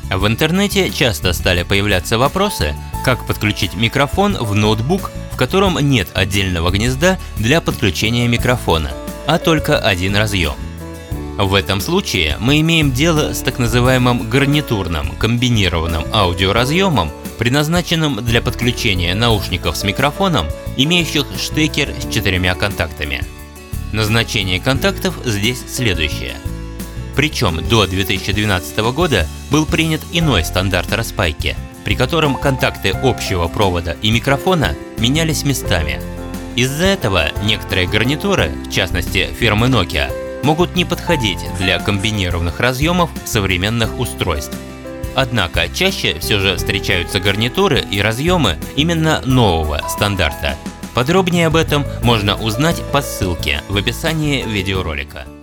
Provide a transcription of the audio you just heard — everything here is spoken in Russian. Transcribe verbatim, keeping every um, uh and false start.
В интернете часто стали появляться вопросы, как подключить микрофон в ноутбук, в котором нет отдельного гнезда для подключения микрофона, а только один разъем. В этом случае мы имеем дело с так называемым гарнитурным комбинированным аудиоразъемом, предназначенным для подключения наушников с микрофоном, имеющих штекер с четырьмя контактами. Назначение контактов здесь следующее. Причем до две тысячи двенадцатого года был принят иной стандарт распайки, при котором контакты общего провода и микрофона менялись местами. Из-за этого некоторые гарнитуры, в частности фирмы Nokia, могут не подходить для комбинированных разъемов современных устройств. Однако чаще все же встречаются гарнитуры и разъемы именно нового стандарта. Подробнее об этом можно узнать по ссылке в описании видеоролика.